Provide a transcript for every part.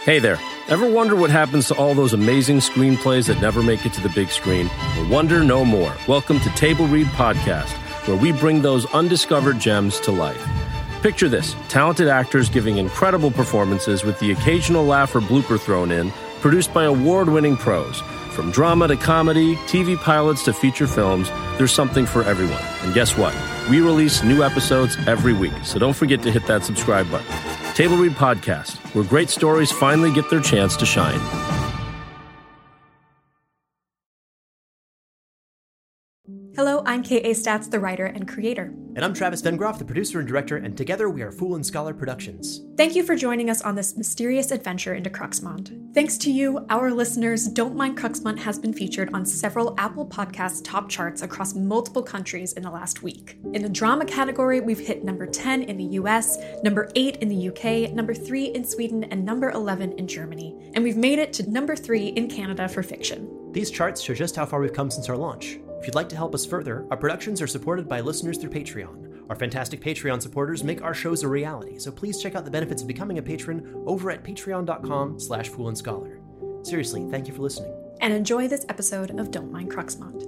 Hey there. Ever wonder what happens to all those amazing screenplays that never make it to the big screen? Well, wonder no more. Welcome to Table Read Podcast, where we bring those undiscovered gems to life. Picture this, talented actors giving incredible performances with the occasional laugh or blooper thrown in, produced by award-winning pros. From drama to comedy, TV pilots to feature films, there's something for everyone. And guess what? We release new episodes every week, so don't forget to hit that subscribe button. Table Read Podcast, where great stories finally get their chance to shine. Hello, I'm K.A. Statz, the writer and creator. And I'm Travis Vengroff, the producer and director, and together we are Fool and Scholar Productions. Thank you for joining us on this mysterious adventure into Cruxmont. Thanks to you, our listeners, Don't Mind Cruxmont has been featured on several Apple Podcasts top charts across multiple countries in the last week. In the drama category, we've hit number 10 in the US, number 8 in the UK, number 3 in Sweden, and number 11 in Germany. And we've made it to number 3 in Canada for fiction. These charts show just how far we've come since our launch. If you'd like to help us further, our productions are supported by listeners through Patreon. Our fantastic Patreon supporters make our shows a reality, so please check out the benefits of becoming a patron over at patreon.com/foolandscholar. Seriously, thank you for listening. And enjoy this episode of Don't Mind Cruxmont.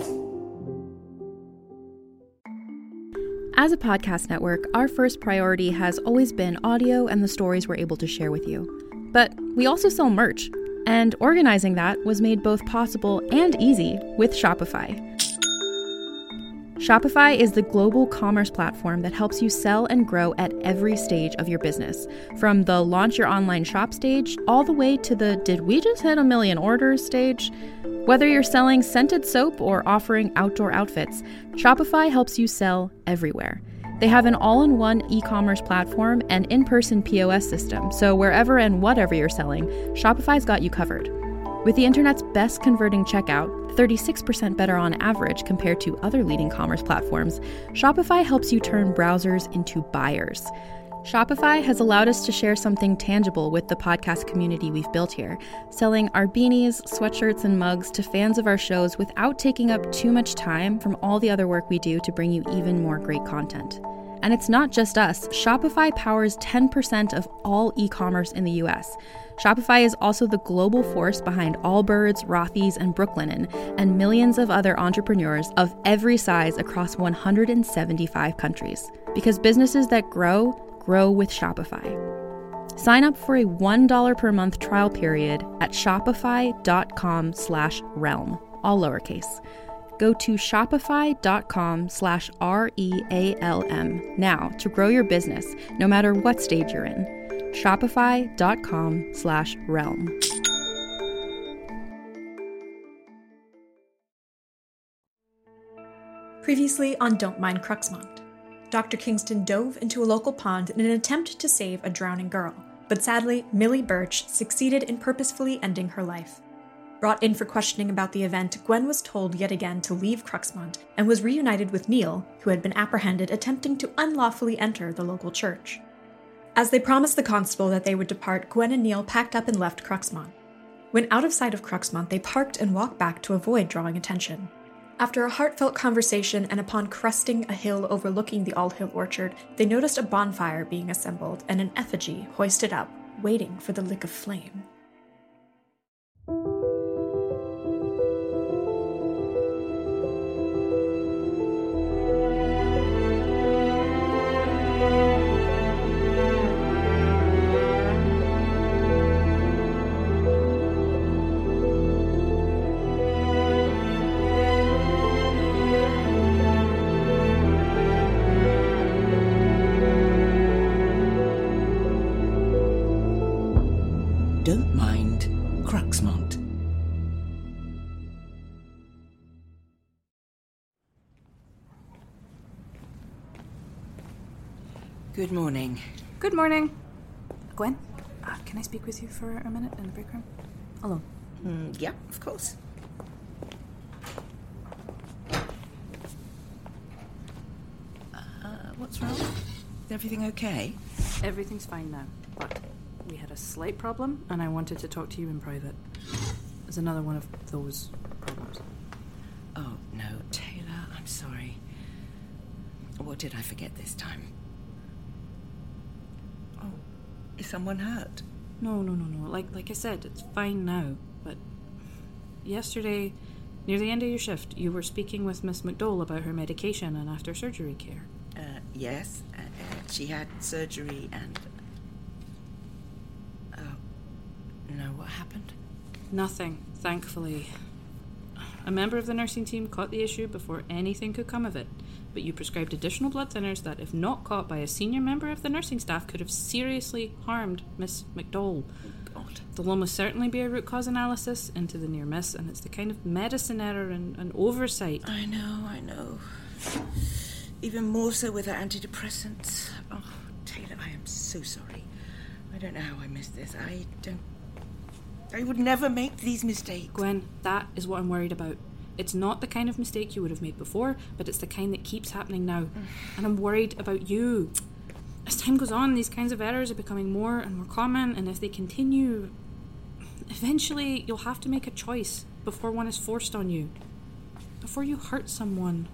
As a podcast network, our first priority has always been audio and the stories we're able to share with you. But we also sell merch, and organizing that was made both possible and easy with Shopify. Shopify is the global commerce platform that helps you sell and grow at every stage of your business, from the launch your online shop stage all the way to the did we just hit 1 million orders stage. Whether you're selling scented soap or offering outdoor outfits, Shopify helps you sell everywhere. They have an all-in-one e-commerce platform and in-person POS system, so wherever and whatever you're selling, Shopify's got you covered. With the internet's best converting checkout, 36% better on average compared to other leading commerce platforms, Shopify helps you turn browsers into buyers. Shopify has allowed us to share something tangible with the podcast community we've built here, selling our beanies, sweatshirts, and mugs to fans of our shows without taking up too much time from all the other work we do to bring you even more great content. And it's not just us. Shopify powers 10% of all e-commerce in the US. Shopify is also the global force behind Allbirds, Rothy's, and Brooklinen, and millions of other entrepreneurs of every size across 175 countries. Because businesses that grow with Shopify. Sign up for a $1 per month trial period at shopify.com/realm, all lowercase. Go to shopify.com/REALM now to grow your business, no matter what stage you're in. Shopify.com/realm. Previously on Don't Mind Cruxmont. Dr. Kingston dove into a local pond in an attempt to save a drowning girl, but sadly, Millie Birch succeeded in purposefully ending her life. Brought in for questioning about the event, Gwen was told yet again to leave Cruxmont and was reunited with Neil, who had been apprehended attempting to unlawfully enter the local church. As they promised the constable that they would depart, Gwen and Neil packed up and left Cruxmont. When out of sight of Cruxmont, they parked and walked back to avoid drawing attention. After a heartfelt conversation and upon cresting a hill overlooking the All-Hill Orchard, they noticed a bonfire being assembled and an effigy hoisted up, waiting for the lick of flame. Don't Mind Cruxmont. Good morning. Good morning. Gwen, can I speak with you for a minute in the break room? Alone. Yeah, of course. What's wrong? Is everything okay? Everything's fine now, but we had a slight problem, and I wanted to talk to you in private. There's another one of those problems. Oh, no, Taylor, I'm sorry. What did I forget this time? Oh, is someone hurt? No. Like I said, it's fine now. But yesterday, near the end of your shift, you were speaking with Miss McDowell about her medication and after-surgery care. Yes. She had surgery and... No, what happened? Nothing, thankfully. A member of the nursing team caught the issue before anything could come of it, but you prescribed additional blood thinners that, if not caught by a senior member of the nursing staff, could have seriously harmed Miss McDowell. Oh, God. There'll almost certainly be a root cause analysis into the near miss, and it's the kind of medicine error and oversight. I know. Even more so with her antidepressants. Oh, Taylor, I am so sorry. I don't know how I missed this. I would never make these mistakes. Gwen, that is what I'm worried about. It's not the kind of mistake you would have made before, but it's the kind that keeps happening now. And I'm worried about you. As time goes on, these kinds of errors are becoming more and more common, and if they continue, eventually you'll have to make a choice before one is forced on you. Before you hurt someone.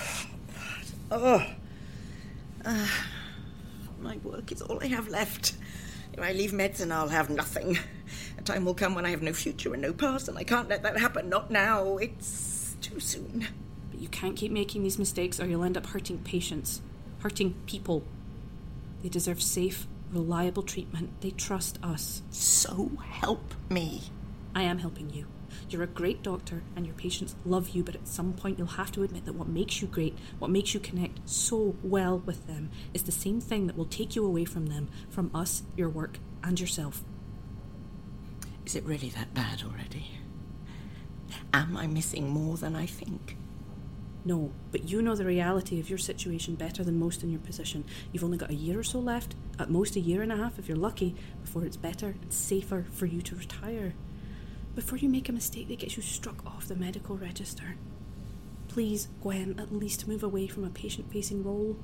My work is all I have left. If I leave medicine, I'll have nothing. A time will come when I have no future and no past, and I can't let that happen. Not now. It's too soon. But you can't keep making these mistakes or you'll end up hurting patients. Hurting people. They deserve safe, reliable treatment. They trust us. So help me. I am helping you. You're a great doctor and your patients love you, but at some point you'll have to admit that what makes you great, what makes you connect so well with them, is the same thing that will take you away from them, from us, your work, and yourself. Is it really that bad already? Am I missing more than I think? No, but you know the reality of your situation better than most in your position. You've only got a year or so left, at most a year and a half if you're lucky, before it's better and safer for you to retire. Before you make a mistake that gets you struck off the medical register. Please, Gwen, at least move away from a patient-facing role.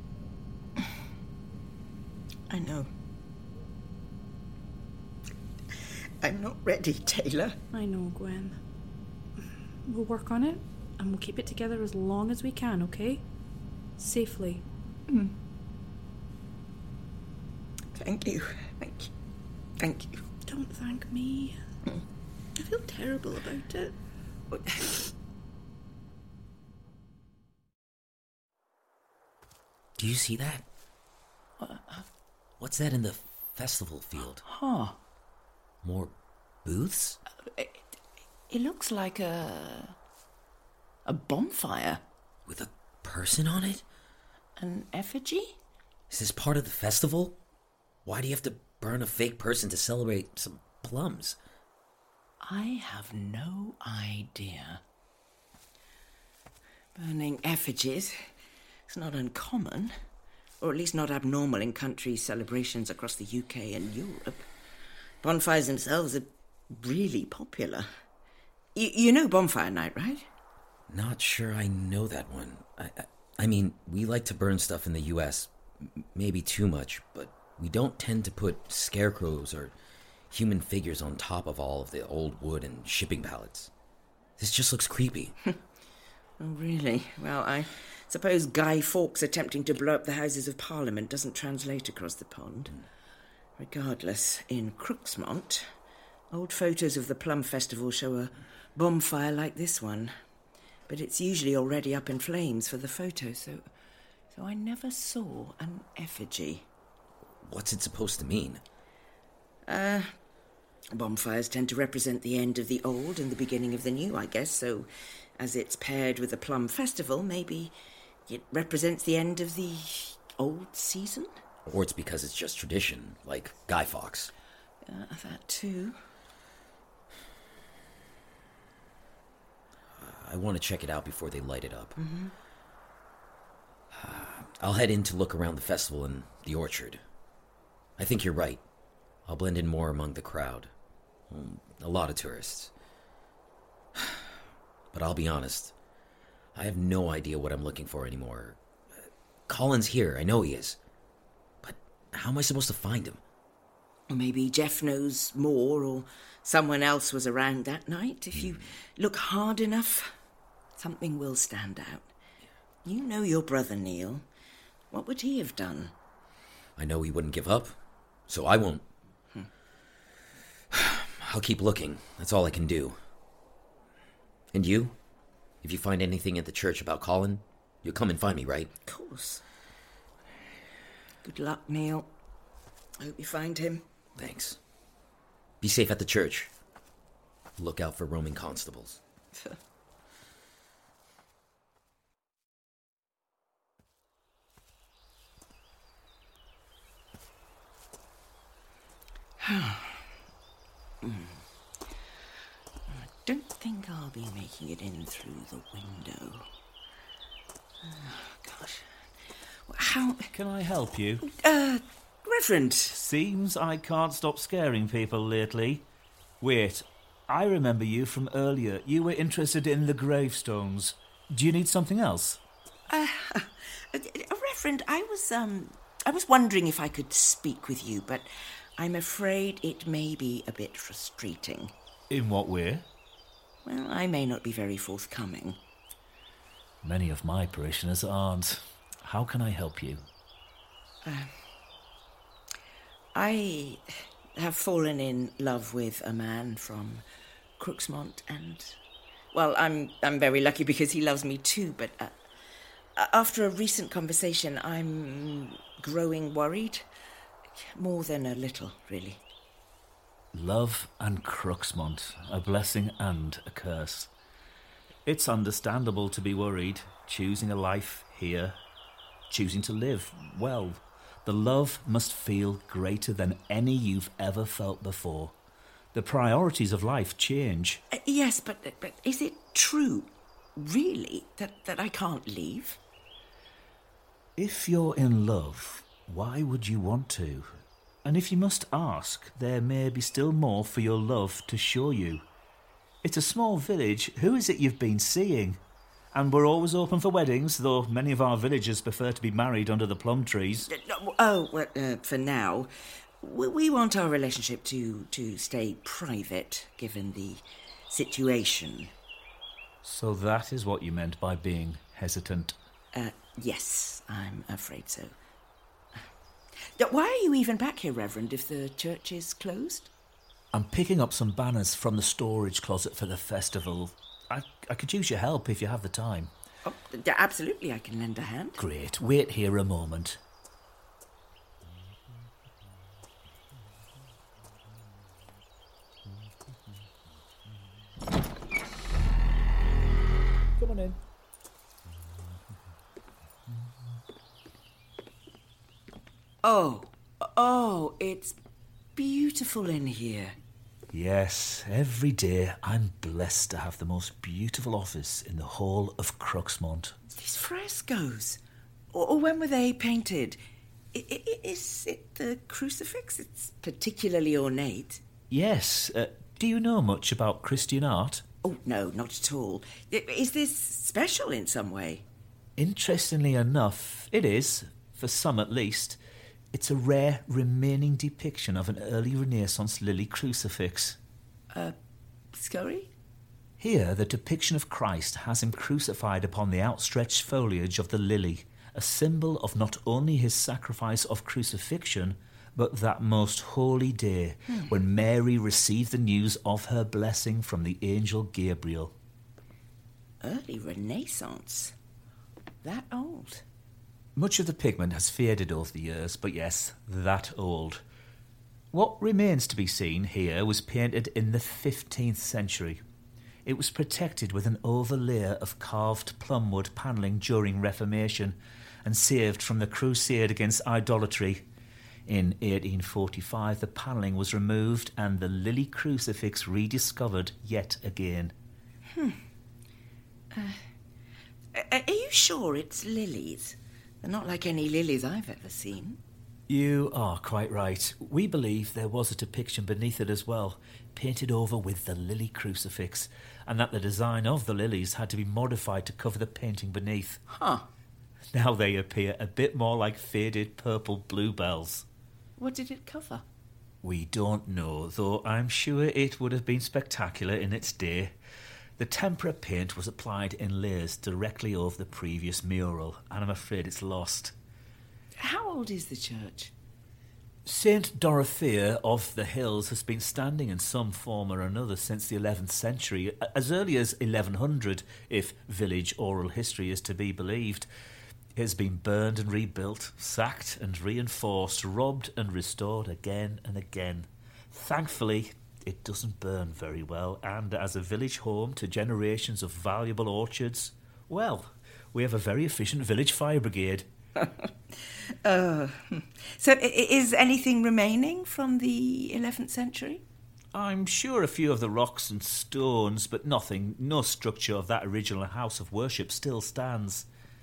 I know. I'm not ready, Taylor. I know, Gwen. We'll work on it, and we'll keep it together as long as we can, okay? Safely. Thank you. Thank you. Don't thank me. I feel terrible about it. Do you see that? What's that in the festival field? Huh. More booths? It looks like a bonfire. With a person on it? An effigy? Is this part of the festival? Why do you have to burn a fake person to celebrate some plums? I have no idea. Burning effigies is not uncommon, or at least not abnormal in countries' celebrations across the UK and Europe. Bonfires themselves are really popular. You know Bonfire Night, right? Not sure I know that one. I mean, we like to burn stuff in the US, maybe too much, but we don't tend to put scarecrows or human figures on top of all of the old wood and shipping pallets. This just looks creepy. Oh, really? Well, I suppose Guy Fawkes attempting to blow up the Houses of Parliament doesn't translate across the pond. Regardless, in Crooksmont, old photos of the Plum Festival show a bonfire like this one. But it's usually already up in flames for the photo, so I never saw an effigy. What's it supposed to mean? Bonfires tend to represent the end of the old and the beginning of the new, I guess, so as it's paired with the Plum Festival, maybe it represents the end of the old season? Or it's because it's just tradition, like Guy Fawkes. That too. I want to check it out before they light it up. I'll head in to look around the festival and the orchard. I think you're right. I'll blend in more among the crowd. A lot of tourists. But I'll be honest, I have no idea what I'm looking for anymore. Colin's here, I know he is. But how am I supposed to find him? Maybe Jeff knows more, or someone else was around that night. If you look hard enough, something will stand out. You know your brother, Neil. What would he have done? I know he wouldn't give up, so I won't. I'll keep looking. That's all I can do. And you? If you find anything at the church about Colin, you'll come and find me, right? Of course. Good luck, Neil. Hope you find him. Thanks. Be safe at the church. Look out for roaming constables. I don't think I'll be making it in through the window. Gosh. How... Can I help you? Reverend. Seems I can't stop scaring people lately. Wait, I remember you from earlier. You were interested in the gravestones. Do you need something else? Reverend, I was wondering if I could speak with you, but I'm afraid it may be a bit frustrating. In what way? Well, I may not be very forthcoming. Many of my parishioners aren't. How can I help you? I have fallen in love with a man from Crooksmont, and, well, I'm very lucky because he loves me too, but after a recent conversation, I'm growing worried. More than a little, really. Love and Crooksmont, a blessing and a curse. It's understandable to be worried, choosing a life here, choosing to live well. The love must feel greater than any you've ever felt before. The priorities of life change. Yes, but is it true, really, that I can't leave? If you're in love, why would you want to? And if you must ask, there may be still more for your love to show you. It's a small village. Who is it you've been seeing? And we're always open for weddings, though many of our villagers prefer to be married under the plum trees. For now, we want our relationship to stay private, given the situation. So that is what you meant by being hesitant? Yes, I'm afraid so. Why are you even back here, Reverend, if the church is closed? I'm picking up some banners from the storage closet for the festival. I could use your help if you have the time. Oh, absolutely, I can lend a hand. Great. Wait here a moment. Come on in. Oh, it's beautiful in here. Yes, every day I'm blessed to have the most beautiful office in the whole of Crooksmont. These frescoes. Or when were they painted? Is it the crucifix? It's particularly ornate. Yes. Do you know much about Christian art? Oh, no, not at all. Is this special in some way? Interestingly enough, it is, for some at least. It's a rare remaining depiction of an early Renaissance lily crucifix. Scurry? Here, the depiction of Christ has him crucified upon the outstretched foliage of the lily, a symbol of not only his sacrifice of crucifixion, but that most holy day when Mary received the news of her blessing from the angel Gabriel. Early Renaissance? That old? Much of the pigment has faded over the years, but yes, that old. What remains to be seen here was painted in the 15th century. It was protected with an overlayer of carved plumwood panelling during Reformation and saved from the crusade against idolatry. In 1845, the panelling was removed and the lily crucifix rediscovered yet again. Are you sure it's lilies? They're not like any lilies I've ever seen. You are quite right. We believe there was a depiction beneath it as well, painted over with the lily crucifix, and that the design of the lilies had to be modified to cover the painting beneath. Huh. Now they appear a bit more like faded purple bluebells. What did it cover? We don't know, though I'm sure it would have been spectacular in its day. The tempera paint was applied in layers directly over the previous mural, and I'm afraid it's lost. How old is the church? Saint Dorothea of the Hills has been standing in some form or another since the 11th century, as early as 1100, if village oral history is to be believed. It has been burned and rebuilt, sacked and reinforced, robbed and restored again and again. Thankfully, it doesn't burn very well, and as a village home to generations of valuable orchards, well, we have a very efficient village fire brigade. So is anything remaining from the 11th century? I'm sure a few of the rocks and stones, but nothing, no structure of that original house of worship still stands.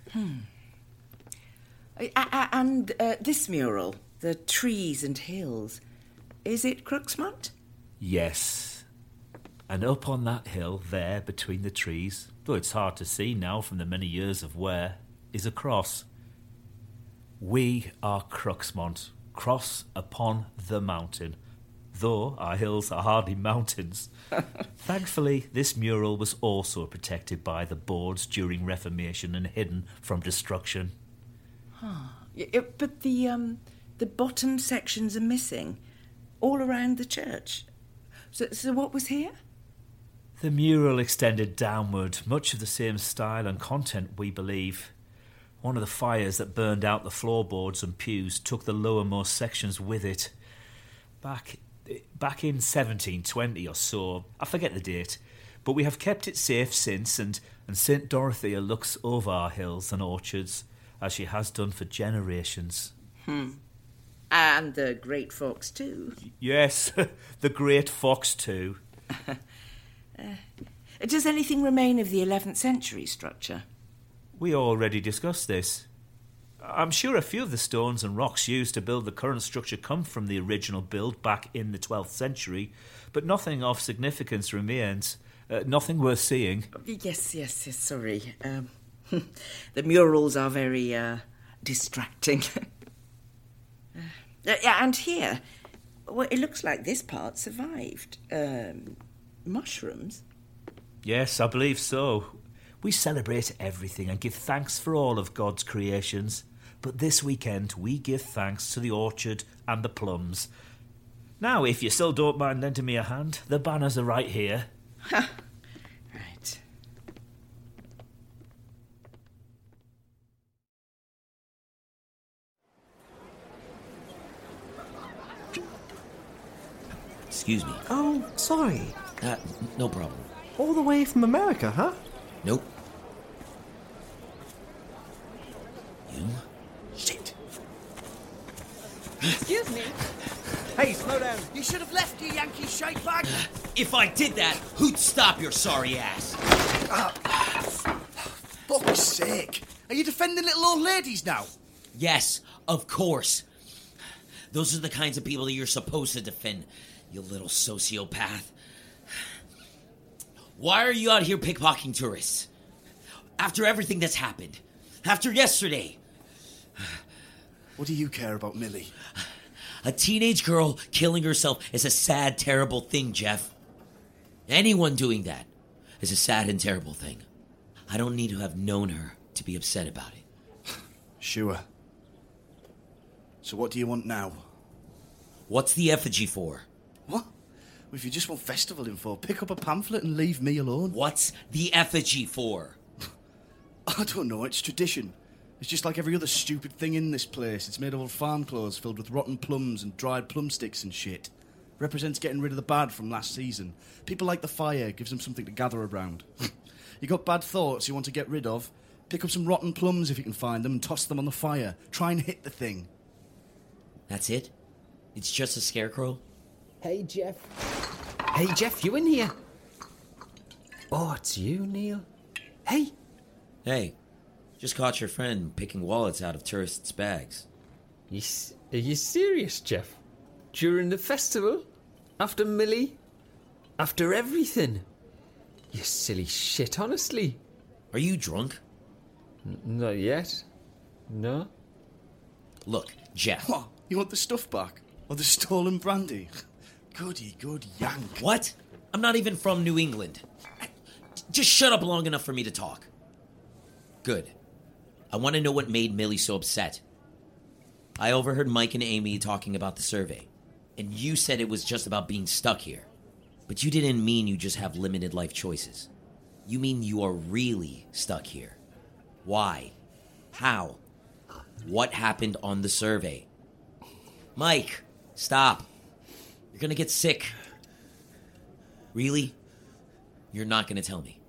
And this mural, the trees and hills, is it Crooksmont? Yes. And up on that hill there between the trees, though it's hard to see now from the many years of wear, is a cross. We are Crooksmont, cross upon the mountain, though our hills are hardly mountains. Thankfully, this mural was also protected by the boards during Reformation and hidden from destruction. But the bottom sections are missing, all around the church. So what was here? The mural extended downward, much of the same style and content, we believe. One of the fires that burned out the floorboards and pews took the lowermost sections with it. Back in 1720 or so, I forget the date, but we have kept it safe since, and St. Dorothea looks over our hills and orchards, as she has done for generations. And the Great Fox too. Yes, the Great Fox too. Does anything remain of the 11th century structure? We already discussed this. I'm sure a few of the stones and rocks used to build the current structure come from the original build back in the 12th century, but nothing of significance remains. Nothing worth seeing. Yes, sorry. The murals are very distracting. And here, well, it looks like this part survived. Mushrooms? Yes, I believe so. We celebrate everything and give thanks for all of God's creations. But this weekend, we give thanks to the orchard and the plums. Now, if you still don't mind lending me a hand, the banners are right here. Right. Excuse me. Oh, sorry. No problem. All the way from America, huh? Nope. You? Shit. Excuse me. Hey, slow down. You should have left your Yankee shite bag. If I did that, who'd stop your sorry ass? Fuck's sake. Are you defending little old ladies now? Yes, of course. Those are the kinds of people that you're supposed to defend, you little sociopath. Why are you out here pickpocketing tourists? After everything that's happened. After yesterday. What do you care about Millie? A teenage girl killing herself is a sad, terrible thing, Jeff. Anyone doing that is a sad and terrible thing. I don't need to have known her to be upset about it. Sure. So what do you want now? What's the effigy for? What? Well, if you just want festival info, pick up a pamphlet and leave me alone. What's the effigy for? I don't know, it's tradition. It's just like every other stupid thing in this place. It's made of old farm clothes filled with rotten plums and dried plum sticks and shit. Represents getting rid of the bad from last season. People like the fire, gives them something to gather around. You got bad thoughts you want to get rid of? Pick up some rotten plums if you can find them and toss them on the fire. Try and hit the thing. That's it? It's just a scarecrow? Hey, Jeff. Hey, Jeff, you in here? Oh, it's you, Neil. Hey. Hey, just caught your friend picking wallets out of tourists' bags. Are you serious, Jeff? During the festival? After Millie? After everything? You silly shit, honestly. Are you drunk? Not yet. No? Look, Jeff. What? You want the stuff back? Or the stolen brandy? Goody good yank. What? I'm not even from New England. Just shut up long enough for me to talk. Good. I want to know what made Millie so upset. I overheard Mike and Amy talking about the survey, and you said it was just about being stuck here. But you didn't mean you just have limited life choices. You mean you are really stuck here. Why? How? What happened on the survey? Mike, stop. You're gonna get sick. Really? You're not gonna tell me.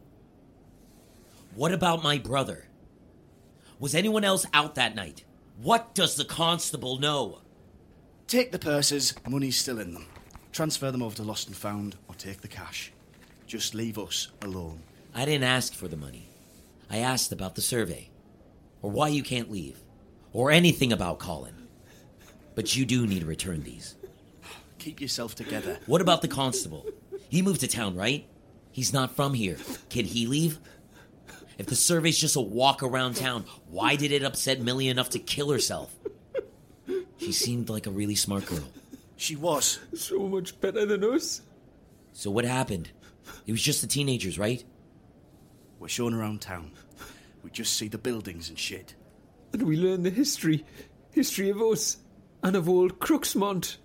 What about my brother? Was anyone else out that night? What does the constable know? Take the purses, money's still in them. Transfer them over to Lost and Found, or take the cash. Just leave us alone. I didn't ask for the money. I asked about the survey, or why you can't leave, or anything about Colin. But you do need to return these. Keep yourself together. What about the constable? He moved to town, right? He's not from here. Can he leave? If the survey's just a walk around town, why did it upset Millie enough to kill herself? She seemed like a really smart girl. She was. So much better than us. So what happened? It was just the teenagers, right? We're shown around town. We just see the buildings and shit. And we learn the history of us, and of old Crooksmont.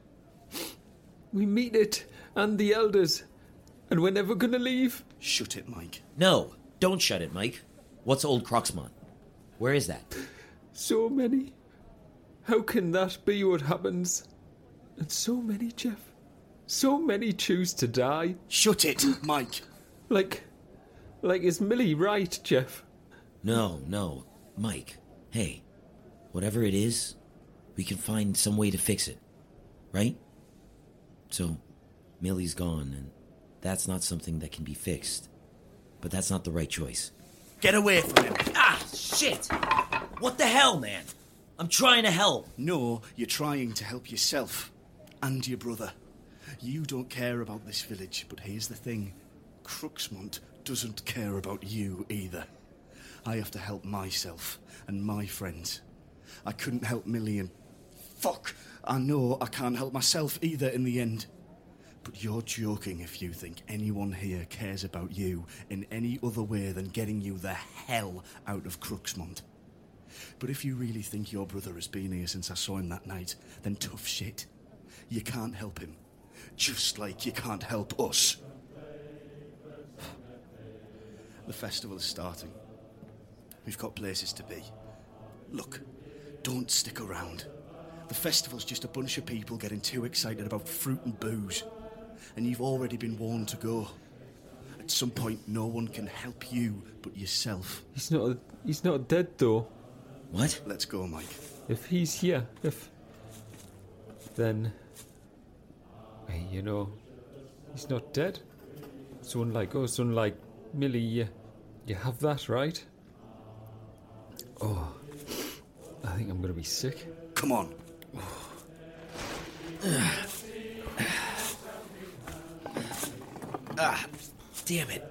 We meet it, and the elders, and we're never gonna leave. Shut it, Mike. No, don't shut it, Mike. What's Old Crooksmont? Where is that? So many. How can that be what happens? And so many, Jeff. So many choose to die. Shut it, Mike. Like is Millie right, Jeff? No, Mike. Hey, whatever it is, we can find some way to fix it, right? So, Millie's gone, and that's not something that can be fixed. But that's not the right choice. Get away from him. Ah, shit! What the hell, man? I'm trying to help. No, you're trying to help yourself. And your brother. You don't care about this village, but here's the thing. Crooksmont doesn't care about you either. I have to help myself and my friends. I couldn't help Millie and... Fuck! I know I can't help myself either in the end. But you're joking if you think anyone here cares about you in any other way than getting you the hell out of Crooksmont. But if you really think your brother has been here since I saw him that night, then tough shit. You can't help him. Just like you can't help us. The festival is starting. We've got places to be. Look, don't stick around. The festival's just a bunch of people getting too excited about fruit and booze. And you've already been warned to go. At some point, no one can help you but yourself. He's not dead, though. What? Let's go, Mike. If he's here, then... Hey, he's not dead. So unlike us, unlike Millie, you have that, right? Oh, I think I'm going to be sick. Come on. Damn it.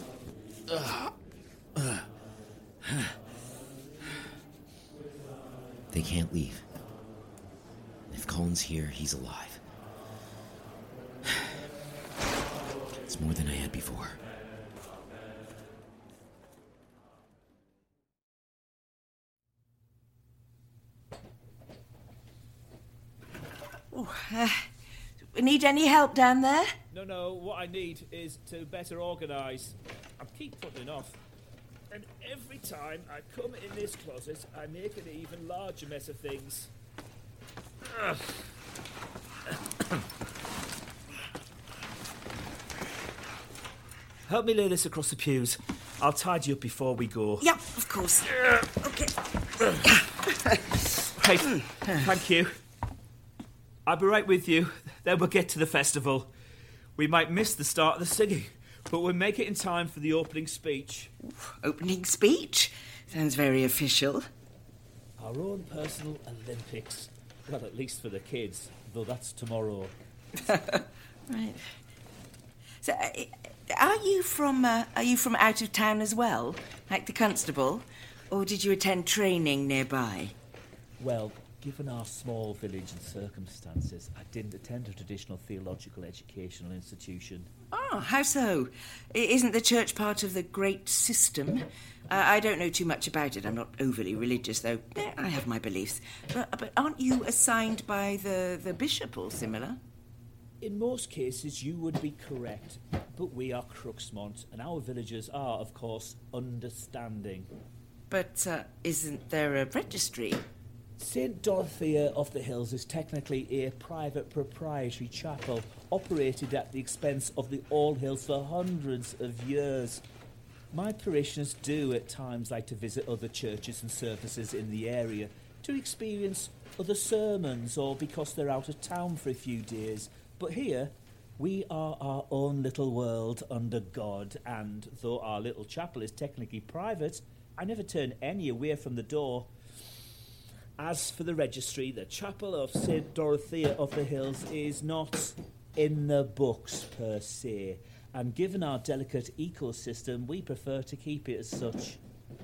They can't leave. If Colin's here, he's alive. It's more than I had before. Need any help down there? No, what I need is to better organise. I keep putting it off. And every time I come in this closet, I make an even larger mess of things. Ugh. Help me lay this across the pews. I'll tidy up before we go. Yep, of course. Okay. Right, thank you. I'll be right with you. Then we'll get to the festival. We might miss the start of the singing, but we'll make it in time for the opening speech. Opening speech? Sounds very official. Our own personal Olympics. Well, at least for the kids, though that's tomorrow. Right. So, are you from out of town as well, like the constable, or did you attend training nearby? Well, Given our small village and circumstances, I didn't attend a traditional theological educational institution. Oh, how so? Isn't the church part of the great system? I don't know too much about it. I'm not overly religious, though. I have my beliefs. But aren't you assigned by the bishop or similar? In most cases, you would be correct. But we are Crooksmont, and our villagers are, of course, understanding. But isn't there a registry? St. Dorothea of the Hills is technically a private proprietary chapel operated at the expense of the All Hills for hundreds of years. My parishioners do at times like to visit other churches and services in the area to experience other sermons or because they're out of town for a few days. But here, we are our own little world under God, and though our little chapel is technically private, I never turn any away from the door. As for the registry, the Chapel of St. Dorothea of the Hills is not in the books per se, and given our delicate ecosystem, we prefer to keep it as such.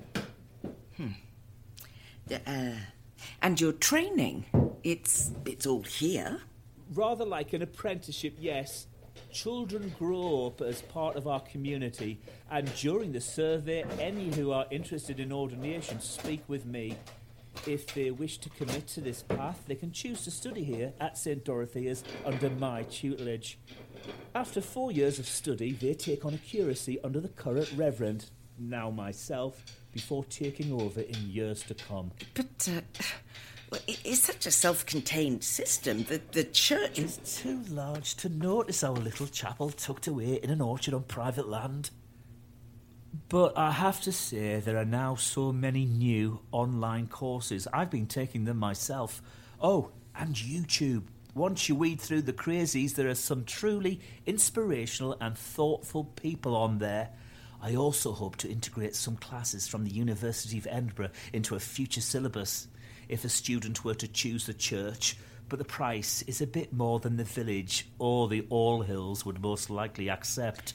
And your training, it's all here? Rather like an apprenticeship, yes. Children grow up as part of our community, and during the survey, any who are interested in ordination speak with me. If they wish to commit to this path, they can choose to study here at St. Dorothea's under my tutelage. After 4 years of study, they take on a curacy under the current Reverend, now myself, before taking over in years to come. But, it's such a self-contained system that the church is too large to notice our little chapel tucked away in an orchard on private land. But I have to say, there are now so many new online courses. I've been taking them myself. Oh, and YouTube. Once you weed through the crazies, there are some truly inspirational and thoughtful people on there. I also hope to integrate some classes from the University of Edinburgh into a future syllabus, if a student were to choose the church, but the price is a bit more than the village or the All Hills would most likely accept.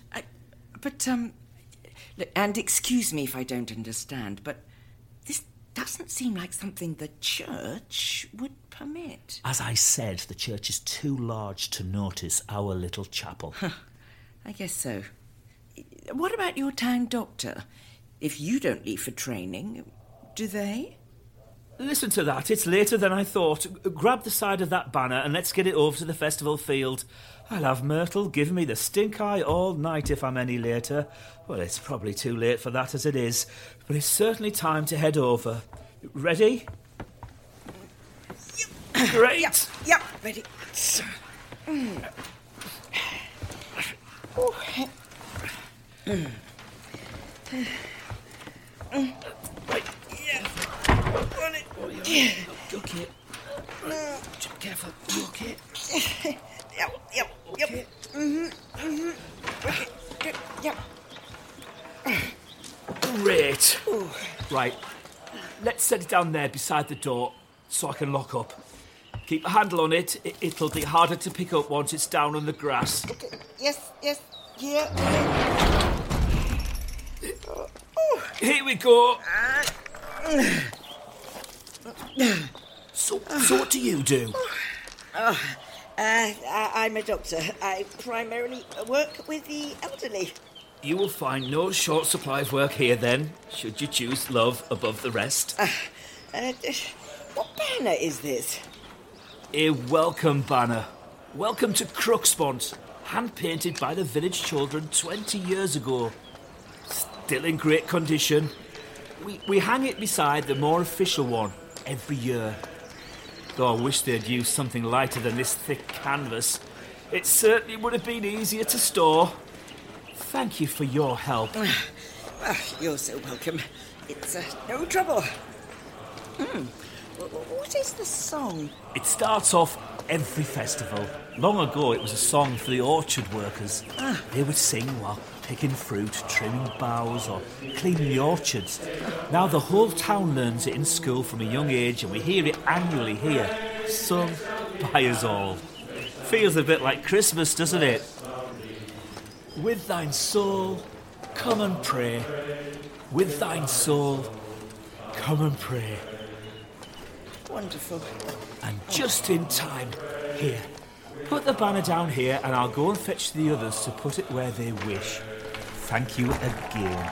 Look, and excuse me if I don't understand, but this doesn't seem like something the church would permit. As I said, the church is too large to notice our little chapel. I guess so. What about your town doctor? If you don't leave for training, do they? Listen to that. It's later than I thought. Grab the side of that banner and let's get it over to the festival field. I'll have Myrtle giving me the stink eye all night if I'm any later. Well, it's probably too late for that as it is, but it's certainly time to head over. Ready? Yep. Great. Yep, ready. Okay. Careful. You okay? Yep. Okay. Okay. Yep. Great. Right. Let's set it down there beside the door so I can lock up. Keep a handle on it. It'll be harder to pick up once it's down on the grass. Okay. Yes. Here. Here we go. So what do you do? I'm a doctor. I primarily work with the elderly. You will find no short supply of work here, then, should you choose love above the rest. What banner is this? A welcome banner. Welcome to Crooksmont, hand-painted by the village children 20 years ago. Still in great condition. We hang it beside the more official one every year. Though I wish they'd used something lighter than this thick canvas. It certainly would have been easier to store. Thank you for your help. You're so welcome. It's no trouble. What is the song? It starts off every festival. Long ago, it was a song for the orchard workers. They would sing while picking fruit, trimming boughs, or cleaning the orchards. Now the whole town learns it in school from a young age, and we hear it annually here, sung by us all. Feels a bit like Christmas, doesn't it? With thine soul, come and pray. With thine soul, come and pray. wonderful. And just in time. Here. Put the banner down here and I'll go and fetch the others to put it where they wish. Thank you again.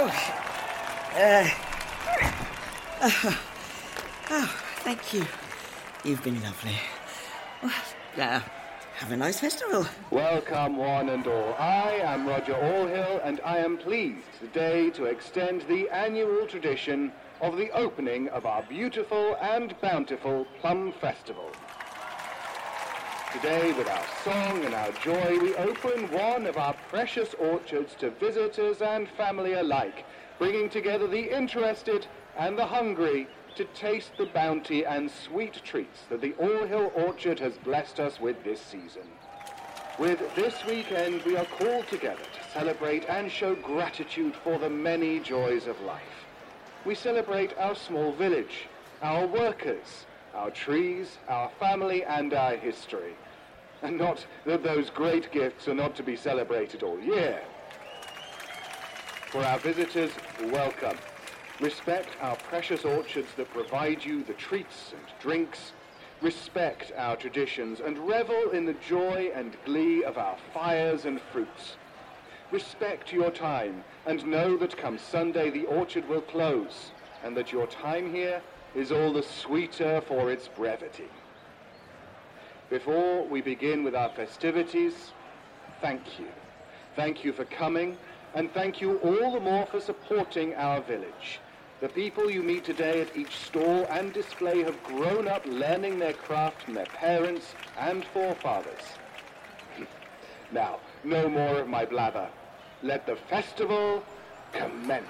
Thank you. You've been lovely. Well, have a nice festival. Welcome, one and all. I am Roger Allhill, and I am pleased today to extend the annual tradition of the opening of our beautiful and bountiful Plum Festival. Today, with our song and our joy, we open one of our precious orchards to visitors and family alike, bringing together the interested and the hungry to taste the bounty and sweet treats that the Allhill Orchard has blessed us with this season. With this weekend, we are called together to celebrate and show gratitude for the many joys of life. We celebrate our small village, our workers, our trees, our family, and our history. And not that those great gifts are not to be celebrated all year. For our visitors, welcome. Respect our precious orchards that provide you the treats and drinks. Respect our traditions and revel in the joy and glee of our fires and fruits. Respect your time and know that come Sunday the orchard will close and that your time here is all the sweeter for its brevity. Before we begin with our festivities, thank you. Thank you for coming, and thank you all the more for supporting our village. The people you meet today at each stall and display have grown up learning their craft from their parents and forefathers. Now, no more of my blather. Let the festival commence.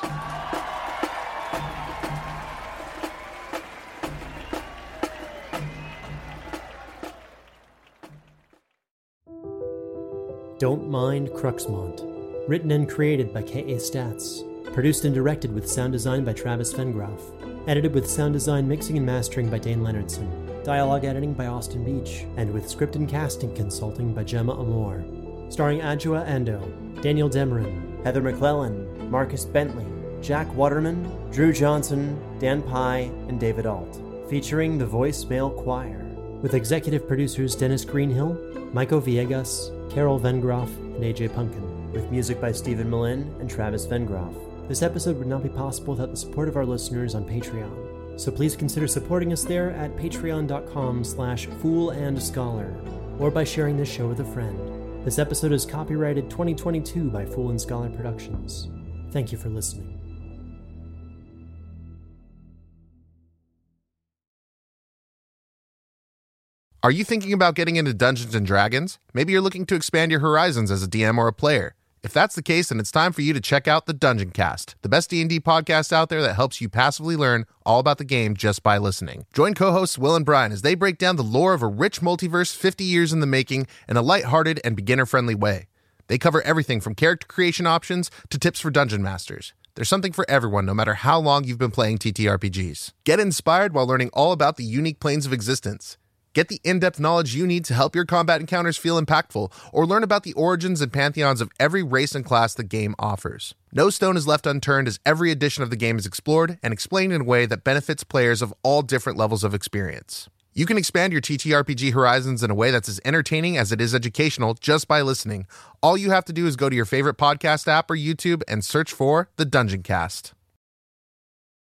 Don't Mind Cruxmont. Written and created by K.A. Statz. Produced and directed with sound design by Travis Vengroff. Edited with sound design, mixing and mastering by Dane Leonardson. Dialogue editing by Austin Beach. And with script and casting consulting by Gemma Amor. Starring Adjoa Ando, Daniel Demerin, Heather McClellan, Marcus Bentley, Jack Waterman, Drew Johnson, Dan Pye, and David Alt. Featuring the Voicemail Choir. With executive producers Dennis Greenhill, Michael Villegas, Carol Vengroff, and AJ Punkin, with music by Stephen Malin and Travis Vengroff. This episode would not be possible without the support of our listeners on Patreon, so please consider supporting us there at patreon.com/foolandscholar, or by sharing this show with a friend. This episode is copyrighted 2022 by Fool and Scholar Productions. Thank you for listening. Are you thinking about getting into Dungeons & Dragons? Maybe you're looking to expand your horizons as a DM or a player. If that's the case, then it's time for you to check out the Dungeon Cast, the best D&D podcast out there that helps you passively learn all about the game just by listening. Join co-hosts Will and Brian as they break down the lore of a rich multiverse 50 years in the making in a lighthearted and beginner-friendly way. They cover everything from character creation options to tips for dungeon masters. There's something for everyone, no matter how long you've been playing TTRPGs. Get inspired while learning all about the unique planes of existence. Get the in-depth knowledge you need to help your combat encounters feel impactful, or learn about the origins and pantheons of every race and class the game offers. No stone is left unturned as every edition of the game is explored and explained in a way that benefits players of all different levels of experience. You can expand your TTRPG horizons in a way that's as entertaining as it is educational just by listening. All you have to do is go to your favorite podcast app or YouTube and search for The Dungeon Cast.